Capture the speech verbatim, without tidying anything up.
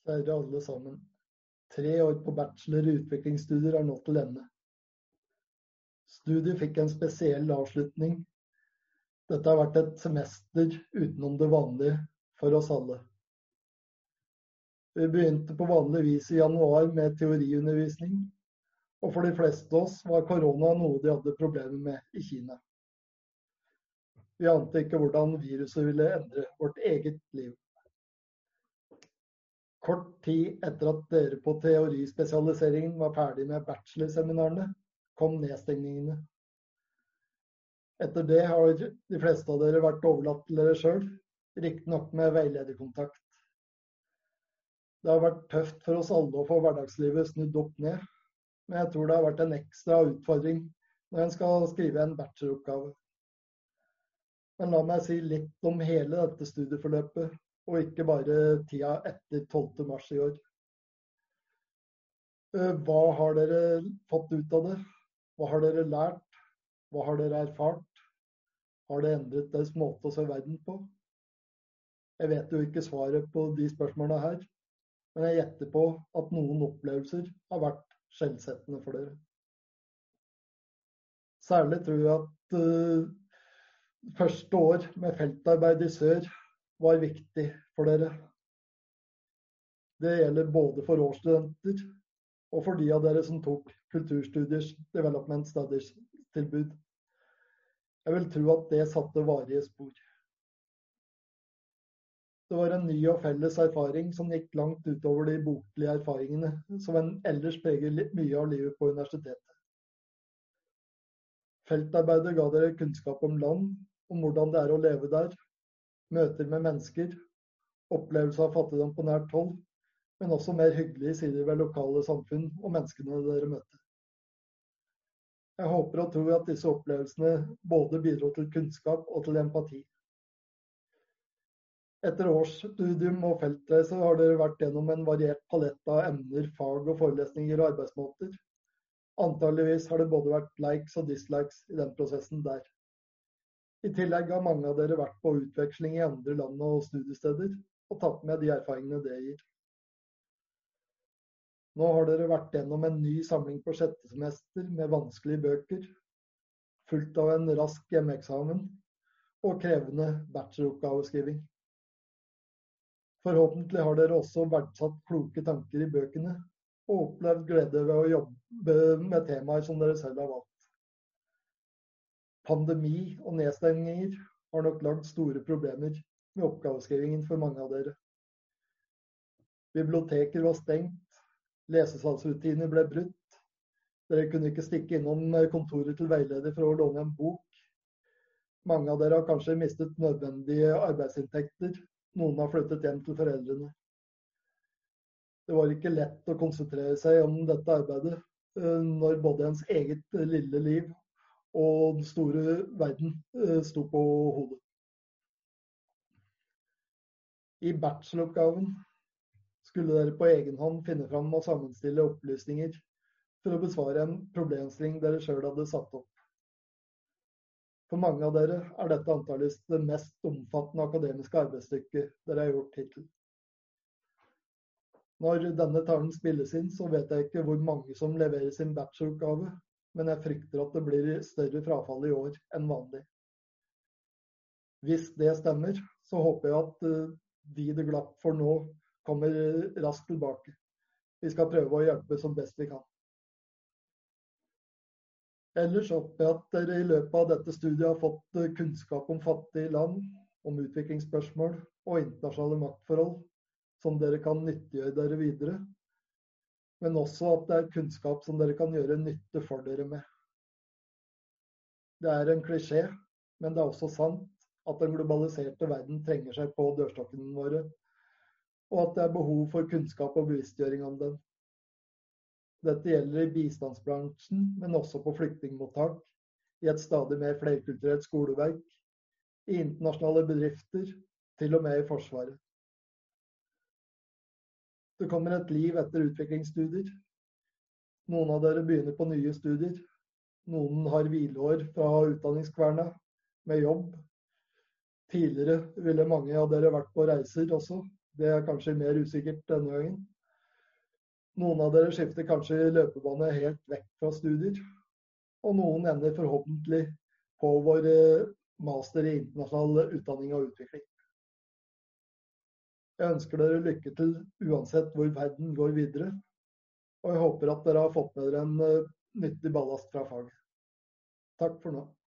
Kjære alle sammen. Tre år på bachelor i utviklingsstudier er nå til ende. Studiet fikk en spesiell avslutning. Dette har vært et semester utenom det vanlige for oss alle. Vi begynte på vanlig vis i januar med teoriundervisning, og for de fleste av oss var korona noe de hadde problemer med i Kina. Vi ante ikke hvordan viruset ville endre vårt eget liv. Kort tid etter at dere på teorispesialiseringen var ferdig med bachelorseminarene, kom nedstengningene. Etter det har de fleste av dere vært overlatt til dere selv, riktig nok med veilederkontakt. Det har vært tøft for oss alle å få hverdagslivet snudd opp ned, men jeg tror det har vært en ekstra utfordring når en skal skrive en bacheloroppgave. Men la meg si litt om hele dette studieforløpet, og ikke bare tida etter tolvte mars i år. Hva har dere fått ut av det? Hva har dere lært? Hva har dere erfart? Har det endret deres måte å se verden på? Jeg vet jo ikke svaret på de spørsmålene her, men jeg gjetter på at noen opplevelser har vært skjellsettende for dere. Særlig tror jeg at uh, første år med feltarbeid i sør var viktig for dere. Det gjelder både for årsstudenter og for de av dere som tok kulturstudiers development studies tilbud. Jeg vil tro at det satte varige spor. Det var en ny og felles erfaring som gikk langt utover de boklige erfaringene som en ellers preger mye av livet på universitetet. Feltarbeidet ga dere kunnskap om land, om hvordan det er å leve der, møter med mennesker, opplevelse av fattigdom på nært hold, men også mer hyggelige sider ved lokale samfunn og menneskene dere møter. Jeg håper og tror at disse opplevelsene både bidro til kunnskap og til empati. Etter årsstudium og feltreise har dere vært gjennom en variert palett av emner, fag og forelesninger og arbeidsmåter. Antageligvis har det både vært likes og dislikes i den prosessen der. I tillegg har mange av dere vært på utveksling i andre land og studiesteder, og tatt med de erfaringene det gir. Nå har dere vært gjennom en ny samling på sjette semester med vanskelige bøker, fulgt av en rask hjemmeeksamen og krevende bacheloroppgaveskriving. Forhåpentlig har dere også verdsatt kloke tanker i bøkene, og opplevd glede ved å jobbe med temaer som dere selv har valgt. Pandemi og nedstenginger har nok lagd store problemer med oppgaveskrivingen for mange av dere. Biblioteker var stengt, lesesalsrutiner ble brutt, dere kunne ikke stikke innom kontoret til veileder for å låne en bok. Mange av dere har kanskje mistet nødvendige arbeidsinntekter, noen har flyttet hjem til foreldrene. Det var ikke lett å konsentrere seg om dette arbeidet når både ens eget lille liv og den store verden sto på hodet. I bacheloroppgaven skulle dere på egen hånd finne fram og sammenstille opplysninger for å besvare en problemstilling dere selv hadde satt opp. For mange av dere er dette antageligvis det mest omfattende akademiske arbeidsstykket dere har gjort hittil. Når denne talen spilles inn, så vet jeg ikke hvor mange som leverer sin bacheloroppgave, men jeg frykter at det blir større frafall i år enn vanlig. Hvis det stemmer, så håper jeg at de det glapp for nå kommer raskt tilbake. Vi skal prøve å hjelpe som best vi kan. Ellers håper jeg at dere i løpet av dette studiet har fått kunnskap om fattige land, om utviklingsspørsmål og internasjonale maktforhold, som dere kan nyttiggjøre dere videre, men også at det er kunnskap som dere kan gjøre nytte for dere med. Det er en klisjé, men det er også sant at den globaliserte verden trenger seg på dørstokkene våre, og at det er behov for kunnskap og bevisstgjøring om den. Dette gjelder i bistandsbransjen, men også på flyktningmottak, i et stadig mer flerkulturelt skoleverk, i internasjonale bedrifter, til og med i Forsvaret. Det kommer et liv etter utviklingsstudier. Noen av dere begynner på nye studier. Noen har hvileår fra utdanningskverna med jobb. Tidligere ville mange av dere vært på reiser også, Det er kanskje mer usikkert denne gangen. Noen av dere skifter kanskje løpebane helt vekk fra studier, og noen ender forhåpentlig på vår master i internasjonal utdanning og utvikling. Jeg ønsker dere lykke til uansett hvor verden går videre, og jeg håper at dere har fått med dere en nyttig ballast fra faget. Takk for nå.